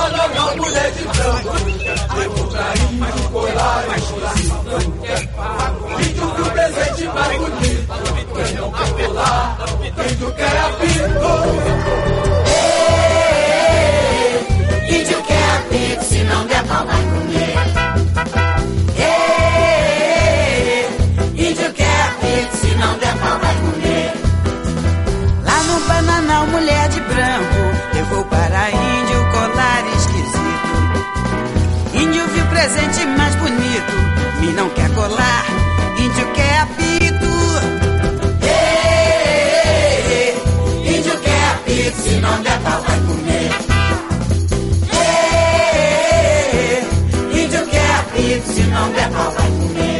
uma mulher de branco. Levou pra índio colar, índio viu presente mais bonito. Quem não quer colar, índio quer apito. Índio quer apito, se não der pau vai comer. Índio quer apito, se não der pau vai comer. Lá no Bananal, mulher de branco levou para índio colar esquisito. Índio viu presente mais bonito, me não quer colar, índio quer apito. Índio quer apito, se não der pau vai comer. Índio quer apito, se não der pau vai comer.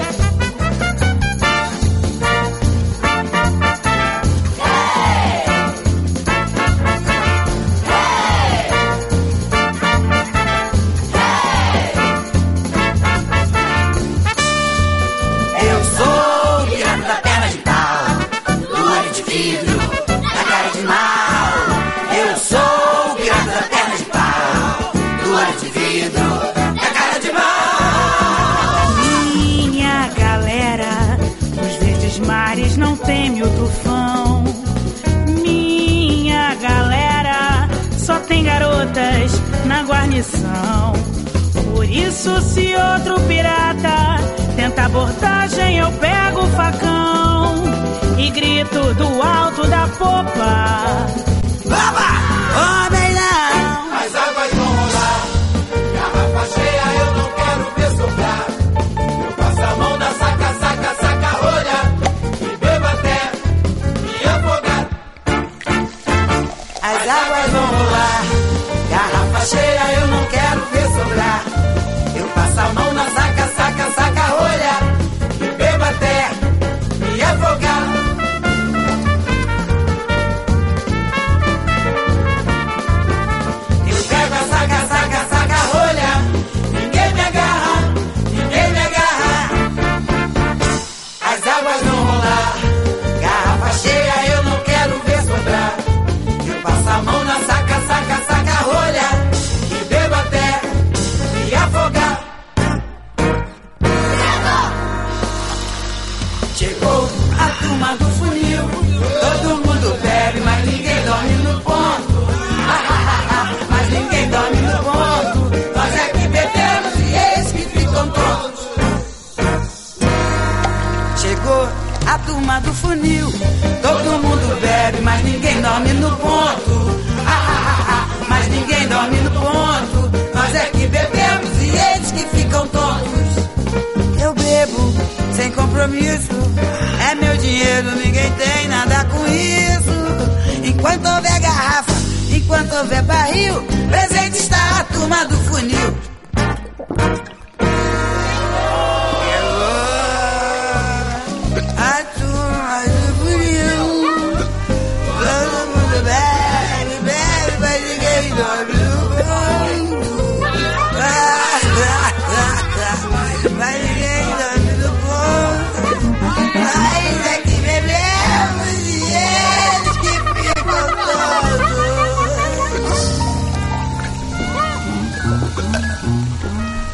Não teme o tufão. Minha galera só tem garotas na guarnição. Por isso, se outro pirata tenta abordagem, eu pego o facão e grito do alto da popa: Baba! Homem não! As águas vão rolar, garrafa cheia eu não quero ver sobrar. Eu passo a mão na saca, saca, saca rolha. As águas vão rolar, garrafa cheia eu não quero ver sobrar. Eu passo a mão na saca, saca, saca rolha. E bebo até me afogar. Eu pego a saca, saca, saca rolha. Ninguém me agarra, ninguém me agarra. As águas vão rolar, garrafa cheia eu não quero ver sobrar. Passa a mão na saca, saca, saca rolha. E bebo até me afogar. Chegou a turma do funil. Todo mundo bebe, mas ninguém dorme no ponto. Mas ninguém dorme no ponto. Nós é que bebemos e eles que ficam tontos. Chegou a turma do funil. Todo mundo bebe, mas ninguém dorme no ponto. Mas ninguém dorme no ponto. Nós é que bebemos e eles que ficam tontos. Eu bebo sem compromisso. É meu dinheiro, ninguém tem nada com isso. Enquanto houver garrafa, enquanto houver barril, presente está a turma do funil. A turma do funil. Todo mundo bebe, bebe, mas ninguém dorme no ponto. Mas ninguém dorme no ponto. Mas é que bebemos e eles que ficam todos.